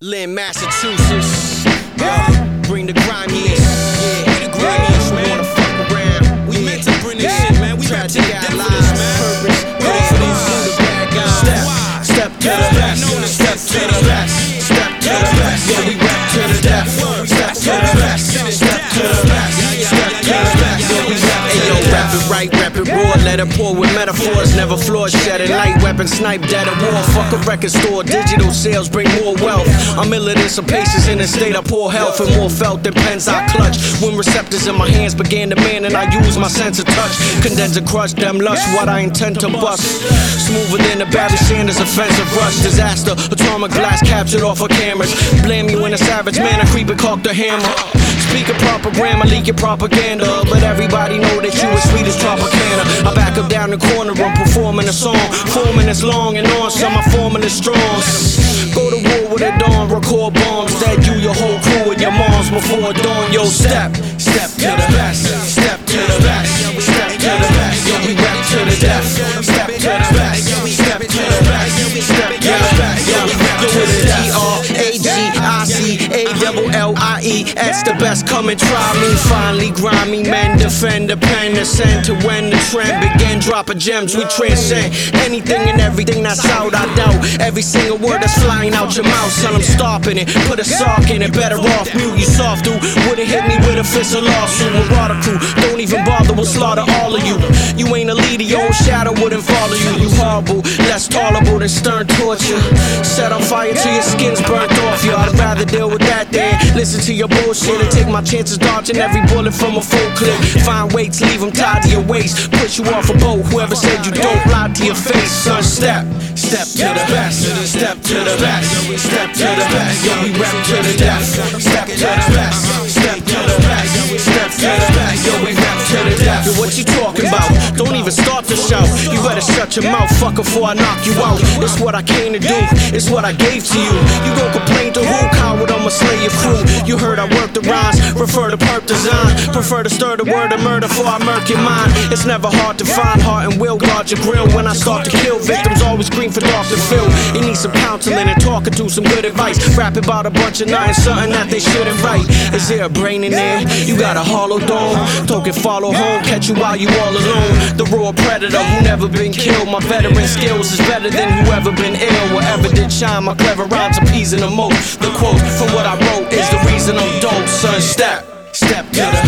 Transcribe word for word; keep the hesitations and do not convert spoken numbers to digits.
Lynn, Massachusetts. Yo, bring the grimiest. Yeah, we the grimiest, man. Wanna fuck around. We yeah. meant to bring this yeah. shit, man. We rap to the death for this, man. Purpose, ready for these two the bad guys. Step, step to the left, step to the left, step to the left. Yeah, we rap to the death. Step to the left, step to the left, step to the left. Yeah, we rap. Ayo, rap it right, rap it raw. Let it pour with metaphors, never flaws. Shedding light weapon, snipe dead at war. Fuck a record store, digital sales bring more wealth. I'm iller than some patients in a state of poor health, and more felt than pens I clutch. When receptors in my hands began to man, and I use my sense of touch. Condense and crush them lust, what I intend to bust. Smoother than the Barry Sanders offensive rush. Disaster, atomic glass captured off of cameras. Blame you in a savage manner, creep and cock the hammer. Speak a proper grammar, leak your propaganda. But everybody know that you as sweet as Tropicana. I back up down the corner, I'm performing a song. Four minutes long and on, some are forming the strong. Go to war with a dawn, record bombs. That you, your whole crew, and your moms before dawn. Yo, step, step to the left, step to the left, step to the left. Yo, we rap to the death. Step to the left, step to the left, step to the left. Yo, we rap to the death. D R A G I C A double L I E S, the best. Come and try me. Finally grimy men defend the pen, ascend to when the trend begin. Dropping gems, we transcend anything and everything that's out. I doubt every single word that's flying out your mouth. Son, I'm stopping it, put a sock in it. Better off mute, you soft dude. Would've hit me with a fist of lawsuit. With water crew, don't even bother, we'll slaughter all of you. You ain't a leader, your own shadow wouldn't follow you. You horrible, less tolerable than stern torture. Set on fire till your skin's burnt off you. I'd rather deal with that than listen to your bullshit and take my chances dodging every bullet from a full clip. Find weights, leave them tied to your waist. Push you off a boat, whoever said you don't, lie to your face. Son, step, step to the left, step to the left, step to the left. Yo, we rap to the death. Step to the left, step to the left, step to the left. Yo, we rap to the death. Yo, what you talking about? Don't even start to shout. You better shut your mouth, fuck, before I knock you out. It's what I came to do, it's what I gave to you. You gon' complain to who? Coward, I'ma slay your crew. You heard I work the rhymes, refer to perp design. Prefer to stir the word of murder before I murk your mind. It's never hard to find heart and will guard your grill. When I start to kill, victims always scream for Doctor Phil. You need some counseling and talking to some good advice. Rap about a bunch of nothing, something that they shouldn't write. Is there a brain in there? You got a hollow dome. Token follow home, catch you while you all alone. The raw predator who never been killed. My veteran skills is better than whoever been ill. Whatever did shine, my clever rhymes appeasing the most. The quote from what I wrote is the reason I'm dope. Son, step, step to the